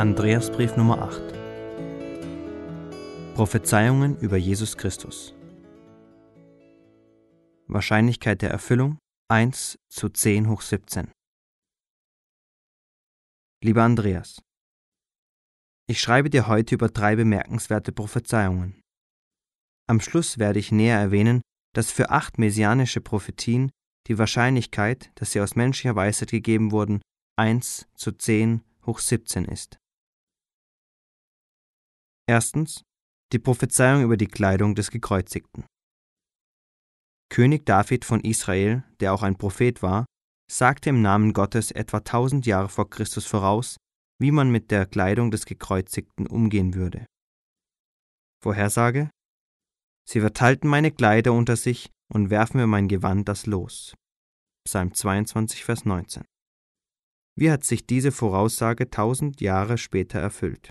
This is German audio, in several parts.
Andreasbrief Nummer 8. Prophezeiungen über Jesus Christus. Wahrscheinlichkeit der Erfüllung 1:10^17. Lieber Andreas, ich schreibe dir heute über 3 bemerkenswerte Prophezeiungen. Am Schluss werde ich näher erwähnen, dass für 8 messianische Prophetien die Wahrscheinlichkeit, dass sie aus menschlicher Weisheit gegeben wurden, 1:10^17 ist. Erstens, die Prophezeiung über die Kleidung des Gekreuzigten. König David von Israel, der auch ein Prophet war, sagte im Namen Gottes etwa 1000 Jahre vor Christus voraus, wie man mit der Kleidung des Gekreuzigten umgehen würde. Vorhersage: Sie verteilten meine Kleider unter sich und werfen mir mein Gewand das Los. Psalm 22, Vers 19. Wie hat sich diese Voraussage 1000 Jahre später erfüllt?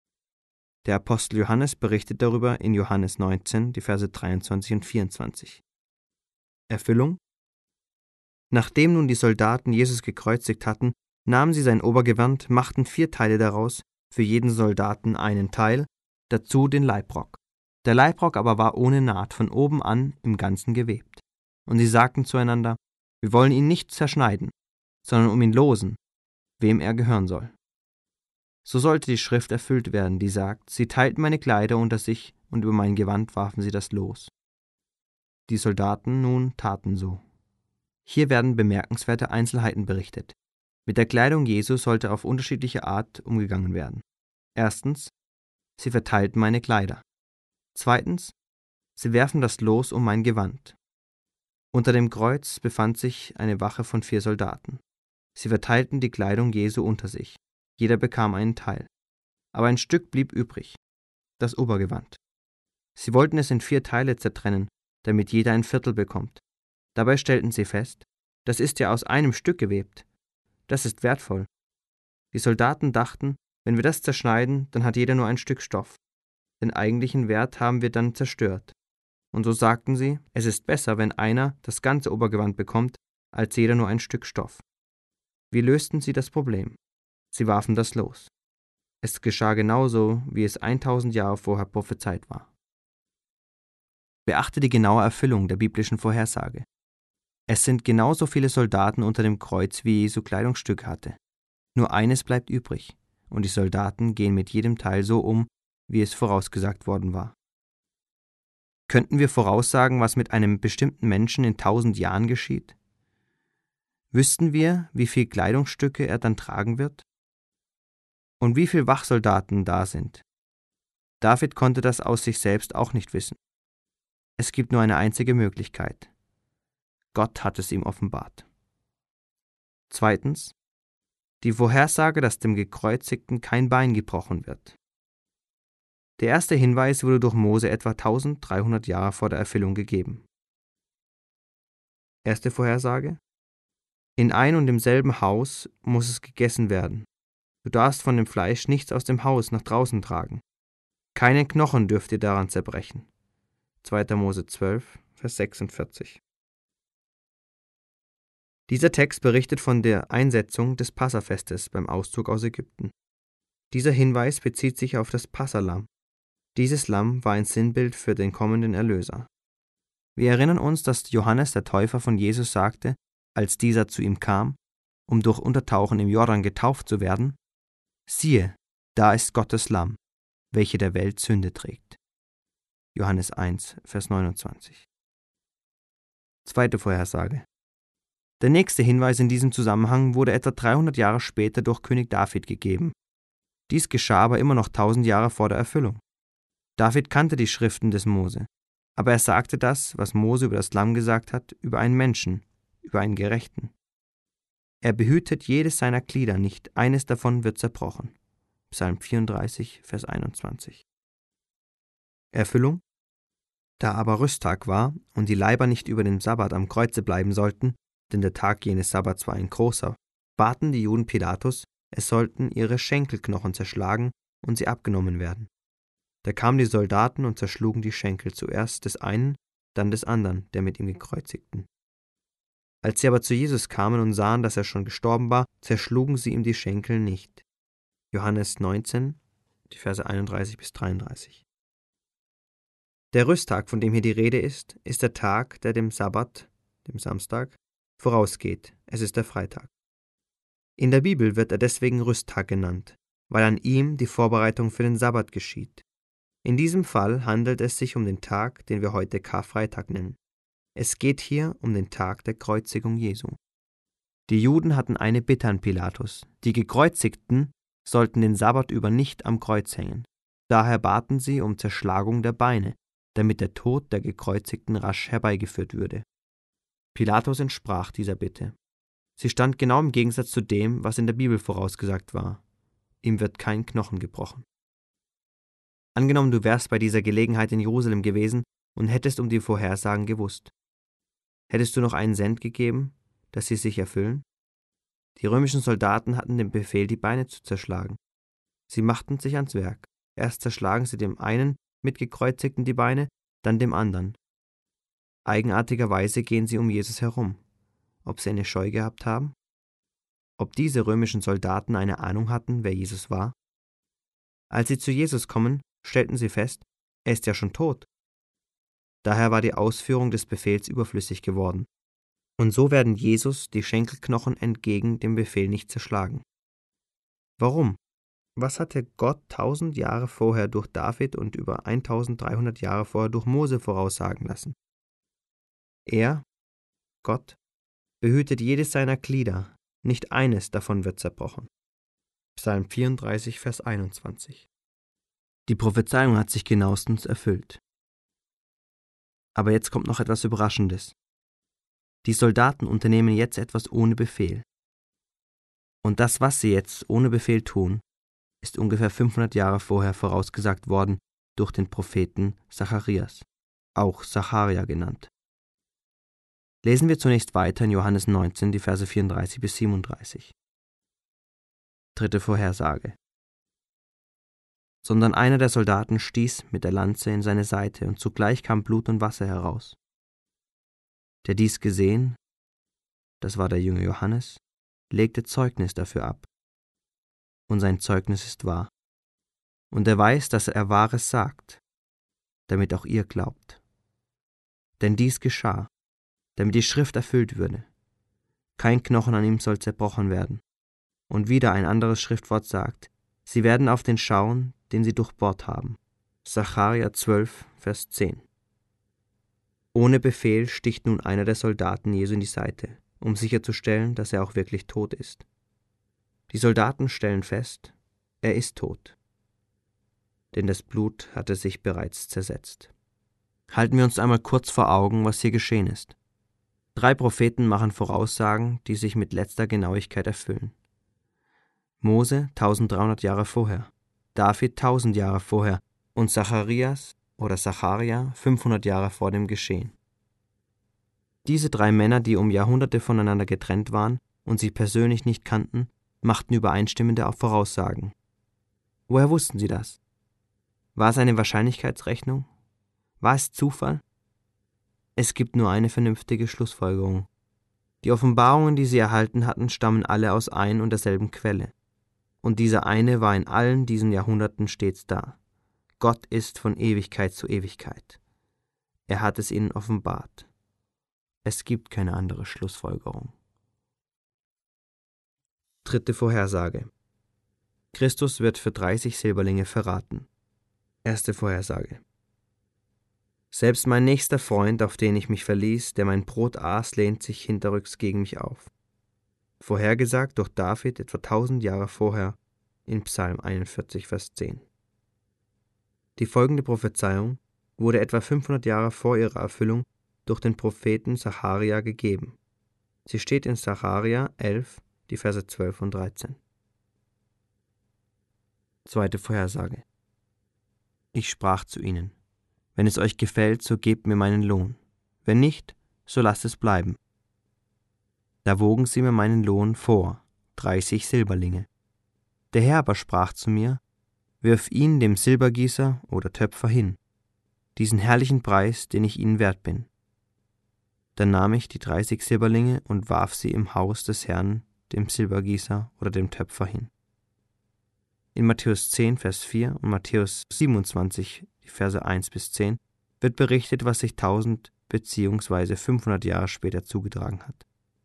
Der Apostel Johannes berichtet darüber in Johannes 19, die Verse 23 und 24. Erfüllung: Nachdem nun die Soldaten Jesus gekreuzigt hatten, nahmen sie sein Obergewand, machten 4 Teile daraus, für jeden Soldaten einen Teil, dazu den Leibrock. Der Leibrock aber war ohne Naht, von oben an im Ganzen gewebt. Und sie sagten zueinander: Wir wollen ihn nicht zerschneiden, sondern um ihn losen, wem er gehören soll. So sollte die Schrift erfüllt werden, die sagt: Sie teilten meine Kleider unter sich und über mein Gewand warfen sie das Los. Die Soldaten nun taten so. Hier werden bemerkenswerte Einzelheiten berichtet. Mit der Kleidung Jesu sollte auf unterschiedliche Art umgegangen werden. Erstens, sie verteilten meine Kleider. Zweitens, sie werfen das Los um mein Gewand. Unter dem Kreuz befand sich eine Wache von 4 Soldaten. Sie verteilten die Kleidung Jesu unter sich. Jeder bekam einen Teil. Aber ein Stück blieb übrig, das Obergewand. Sie wollten es in 4 Teile zertrennen, damit jeder ein Viertel bekommt. Dabei stellten sie fest: Das ist ja aus einem Stück gewebt. Das ist wertvoll. Die Soldaten dachten: Wenn wir das zerschneiden, dann hat jeder nur ein Stück Stoff. Den eigentlichen Wert haben wir dann zerstört. Und so sagten sie: Es ist besser, wenn einer das ganze Obergewand bekommt, als jeder nur ein Stück Stoff. Wie lösten sie das Problem? Sie warfen das Los. Es geschah genauso, wie es 1000 Jahre vorher prophezeit war. Beachte die genaue Erfüllung der biblischen Vorhersage. Es sind genauso viele Soldaten unter dem Kreuz, wie Jesu Kleidungsstück hatte. Nur eines bleibt übrig, und die Soldaten gehen mit jedem Teil so um, wie es vorausgesagt worden war. Könnten wir voraussagen, was mit einem bestimmten Menschen in 1000 Jahren geschieht? Wüssten wir, wie viele Kleidungsstücke er dann tragen wird? Und wie viele Wachsoldaten da sind? David konnte das aus sich selbst auch nicht wissen. Es gibt nur eine einzige Möglichkeit. Gott hat es ihm offenbart. Zweitens, die Vorhersage, dass dem Gekreuzigten kein Bein gebrochen wird. Der erste Hinweis wurde durch Mose etwa 1300 Jahre vor der Erfüllung gegeben. Erste Vorhersage: In ein und demselben Haus muss es gegessen werden. Du darfst von dem Fleisch nichts aus dem Haus nach draußen tragen. Keinen Knochen dürft ihr daran zerbrechen. 2. Mose 12, Vers 46. Dieser Text berichtet von der Einsetzung des Passafestes beim Auszug aus Ägypten. Dieser Hinweis bezieht sich auf das Passalamm. Dieses Lamm war ein Sinnbild für den kommenden Erlöser. Wir erinnern uns, dass Johannes der Täufer von Jesus sagte, als dieser zu ihm kam, um durch Untertauchen im Jordan getauft zu werden: Siehe, da ist Gottes Lamm, welche der Welt Sünde trägt. Johannes 1, Vers 29. Zweite Vorhersage. Der nächste Hinweis in diesem Zusammenhang wurde etwa 300 Jahre später durch König David gegeben. Dies geschah aber immer noch 1000 Jahre vor der Erfüllung. David kannte die Schriften des Mose, aber er sagte das, was Mose über das Lamm gesagt hat, über einen Menschen, über einen Gerechten. Er behütet jedes seiner Glieder nicht, eines davon wird zerbrochen. Psalm 34, Vers 21. Erfüllung: Da aber Rüsttag war und die Leiber nicht über den Sabbat am Kreuze bleiben sollten, denn der Tag jenes Sabbats war ein großer, baten die Juden Pilatus, es sollten ihre Schenkelknochen zerschlagen und sie abgenommen werden. Da kamen die Soldaten und zerschlugen die Schenkel, zuerst des einen, dann des anderen, der mit ihm gekreuzigten. Als sie aber zu Jesus kamen und sahen, dass er schon gestorben war, zerschlugen sie ihm die Schenkel nicht. Johannes 19, die Verse 31 bis 33. Der Rüsttag, von dem hier die Rede ist der Tag, der dem Sabbat, dem Samstag, vorausgeht. Es ist der Freitag. In der Bibel wird er deswegen Rüsttag genannt, weil an ihm die Vorbereitung für den Sabbat geschieht. In diesem Fall handelt es sich um den Tag, den wir heute Karfreitag nennen. Es geht hier um den Tag der Kreuzigung Jesu. Die Juden hatten eine Bitte an Pilatus. Die Gekreuzigten sollten den Sabbat über nicht am Kreuz hängen. Daher baten sie um Zerschlagung der Beine, damit der Tod der Gekreuzigten rasch herbeigeführt würde. Pilatus entsprach dieser Bitte. Sie stand genau im Gegensatz zu dem, was in der Bibel vorausgesagt war. Ihm wird kein Knochen gebrochen. Angenommen, du wärst bei dieser Gelegenheit in Jerusalem gewesen und hättest um die Vorhersagen gewusst. Hättest du noch einen Cent gegeben, dass sie sich erfüllen? Die römischen Soldaten hatten den Befehl, die Beine zu zerschlagen. Sie machten sich ans Werk. Erst zerschlagen sie dem einen Mitgekreuzigten die Beine, dann dem anderen. Eigenartigerweise gehen sie um Jesus herum. Ob sie eine Scheu gehabt haben? Ob diese römischen Soldaten eine Ahnung hatten, wer Jesus war? Als sie zu Jesus kommen, stellten sie fest, er ist ja schon tot. Daher war die Ausführung des Befehls überflüssig geworden. Und so werden Jesus die Schenkelknochen entgegen dem Befehl nicht zerschlagen. Warum? Was hatte Gott 1000 Jahre vorher durch David und über 1300 Jahre vorher durch Mose voraussagen lassen? Er, Gott, behütet jedes seiner Glieder, nicht eines davon wird zerbrochen. Psalm 34, Vers 21. Die Prophezeiung hat sich genauestens erfüllt. Aber jetzt kommt noch etwas Überraschendes. Die Soldaten unternehmen jetzt etwas ohne Befehl. Und das, was sie jetzt ohne Befehl tun, ist ungefähr 500 Jahre vorher vorausgesagt worden durch den Propheten Zacharias, auch Zacharia genannt. Lesen wir zunächst weiter in Johannes 19, die Verse 34 bis 37. Dritte Vorhersage. Sondern einer der Soldaten stieß mit der Lanze in seine Seite, und zugleich kam Blut und Wasser heraus. Der dies gesehen, das war der Jünger Johannes, legte Zeugnis dafür ab. Und sein Zeugnis ist wahr. Und er weiß, dass er Wahres sagt, damit auch ihr glaubt. Denn dies geschah, damit die Schrift erfüllt würde. Kein Knochen an ihm soll zerbrochen werden. Und wieder ein anderes Schriftwort sagt, sie werden auf den schauen, den sie durchbohrt haben. Sacharja 12, Vers 10. Ohne Befehl sticht nun einer der Soldaten Jesu in die Seite, um sicherzustellen, dass er auch wirklich tot ist. Die Soldaten stellen fest, er ist tot, denn das Blut hatte sich bereits zersetzt. Halten wir uns einmal kurz vor Augen, was hier geschehen ist. 3 Propheten machen Voraussagen, die sich mit letzter Genauigkeit erfüllen. Mose 1300 Jahre vorher, David 1000 Jahre vorher und Zacharias oder Zacharia 500 Jahre vor dem Geschehen. Diese 3 Männer, die um Jahrhunderte voneinander getrennt waren und sich persönlich nicht kannten, machten übereinstimmende Voraussagen. Woher wussten sie das? War es eine Wahrscheinlichkeitsrechnung? War es Zufall? Es gibt nur eine vernünftige Schlussfolgerung. Die Offenbarungen, die sie erhalten hatten, stammen alle aus ein und derselben Quelle. Und dieser eine war in allen diesen Jahrhunderten stets da. Gott ist von Ewigkeit zu Ewigkeit. Er hat es ihnen offenbart. Es gibt keine andere Schlussfolgerung. Dritte Vorhersage. Christus wird für 30 Silberlinge verraten. Erste Vorhersage. Selbst mein nächster Freund, auf den ich mich verließ, der mein Brot aß, lehnt sich hinterrücks gegen mich auf. Vorhergesagt durch David etwa 1000 Jahre vorher in Psalm 41, Vers 10. Die folgende Prophezeiung wurde etwa 500 Jahre vor ihrer Erfüllung durch den Propheten Zacharia gegeben. Sie steht in Zacharia 11, die Verse 12 und 13. Zweite Vorhersage. Ich sprach zu ihnen: Wenn es euch gefällt, so gebt mir meinen Lohn. Wenn nicht, so lasst es bleiben. Da wogen sie mir meinen Lohn vor, 30 Silberlinge. Der Herr aber sprach zu mir: Wirf ihn dem Silbergießer oder Töpfer hin, diesen herrlichen Preis, den ich ihnen wert bin. Dann nahm ich die 30 Silberlinge und warf sie im Haus des Herrn dem Silbergießer oder dem Töpfer hin. In Matthäus 10, Vers 4 und Matthäus 27, die Verse 1 bis 10, wird berichtet, was sich 1000 bzw. 500 Jahre später zugetragen hat.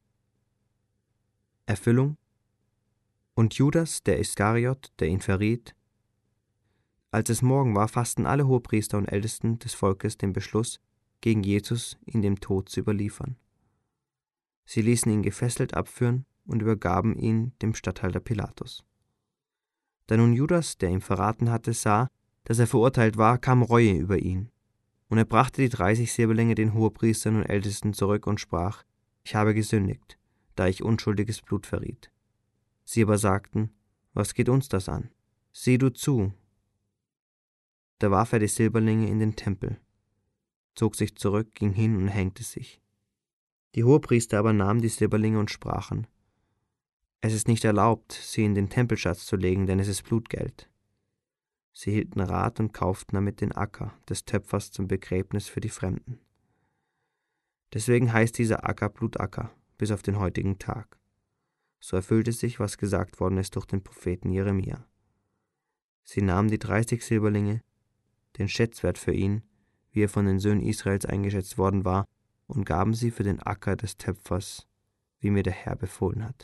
Erfüllung: Und Judas, der Iskariot, der ihn verriet. Als es Morgen war, fassten alle Hohepriester und Ältesten des Volkes den Beschluss, gegen Jesus ihn dem Tod zu überliefern. Sie ließen ihn gefesselt abführen und übergaben ihn dem Statthalter Pilatus. Da nun Judas, der ihn verraten hatte, sah, dass er verurteilt war, kam Reue über ihn. Und er brachte die 30 Silberlinge den Hohepriestern und Ältesten zurück und sprach: Ich habe gesündigt, da ich unschuldiges Blut verriet. Sie aber sagten: Was geht uns das an? Sieh du zu. Da warf er die Silberlinge in den Tempel, zog sich zurück, ging hin und hängte sich. Die Hohepriester aber nahmen die Silberlinge und sprachen: Es ist nicht erlaubt, sie in den Tempelschatz zu legen, denn es ist Blutgeld. Sie hielten Rat und kauften damit den Acker des Töpfers zum Begräbnis für die Fremden. Deswegen heißt dieser Acker Blutacker bis auf den heutigen Tag. So erfüllte sich, was gesagt worden ist durch den Propheten Jeremia. Sie nahmen die 30 Silberlinge, den Schätzwert für ihn, wie er von den Söhnen Israels eingeschätzt worden war, und gaben sie für den Acker des Töpfers, wie mir der Herr befohlen hat.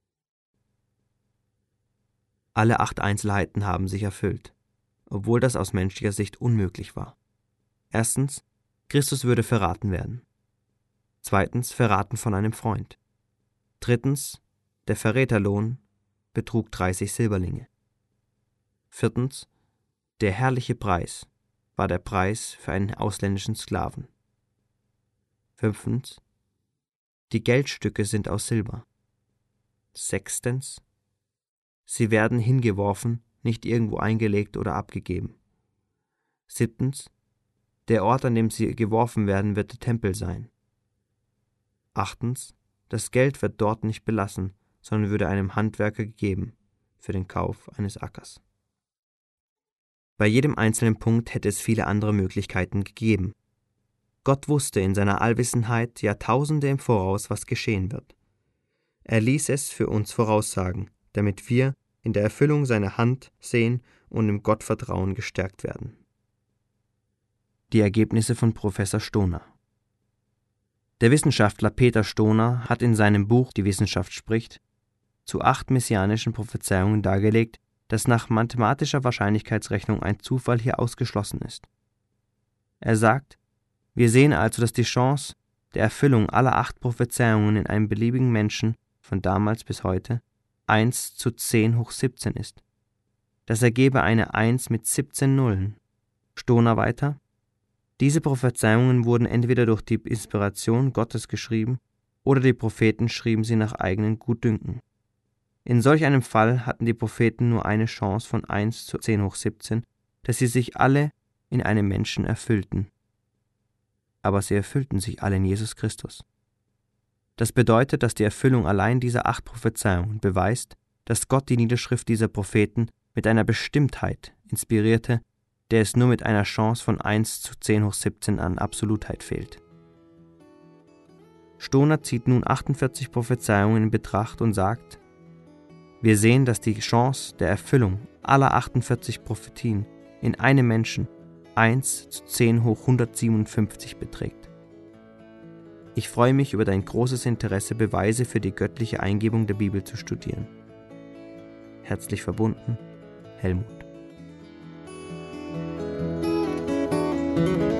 Alle 8 Einzelheiten haben sich erfüllt, obwohl das aus menschlicher Sicht unmöglich war. Erstens: Christus würde verraten werden. Zweitens: verraten von einem Freund. Drittens: der Verräterlohn betrug 30 Silberlinge. Viertens: der herrliche Preis war der Preis für einen ausländischen Sklaven. Fünftens: die Geldstücke sind aus Silber. Sechstens: sie werden hingeworfen, nicht irgendwo eingelegt oder abgegeben. Siebtens: der Ort, an dem sie geworfen werden, wird der Tempel sein. Achtens: das Geld wird dort nicht belassen, sondern würde einem Handwerker gegeben für den Kauf eines Ackers. Bei jedem einzelnen Punkt hätte es viele andere Möglichkeiten gegeben. Gott wusste in seiner Allwissenheit Jahrtausende im Voraus, was geschehen wird. Er ließ es für uns voraussagen, damit wir in der Erfüllung seiner Hand sehen und im Gottvertrauen gestärkt werden. Die Ergebnisse von Professor Stoner. Der Wissenschaftler Peter Stoner hat in seinem Buch Die Wissenschaft spricht zu 8 messianischen Prophezeiungen dargelegt, dass nach mathematischer Wahrscheinlichkeitsrechnung ein Zufall hier ausgeschlossen ist. Er sagt: Wir sehen also, dass die Chance der Erfüllung aller 8 Prophezeiungen in einem beliebigen Menschen von damals bis heute 1 zu 10 hoch 17 ist. Das ergebe eine 1 mit 17 Nullen. Stoner weiter: Diese Prophezeiungen wurden entweder durch die Inspiration Gottes geschrieben oder die Propheten schrieben sie nach eigenem Gutdünken. In solch einem Fall hatten die Propheten nur eine Chance von 1 zu 10 hoch 17, dass sie sich alle in einem Menschen erfüllten. Aber sie erfüllten sich alle in Jesus Christus. Das bedeutet, dass die Erfüllung allein dieser 8 Prophezeiungen beweist, dass Gott die Niederschrift dieser Propheten mit einer Bestimmtheit inspirierte, der es nur mit einer Chance von 1 zu 10 hoch 17 an Absolutheit fehlt. Stoner zieht nun 48 Prophezeiungen in Betracht und sagt: Wir sehen, dass die Chance der Erfüllung aller 48 Prophetien in einem Menschen 1 zu 10 hoch 157 beträgt. Ich freue mich über dein großes Interesse, Beweise für die göttliche Eingebung der Bibel zu studieren. Herzlich verbunden, Helmut.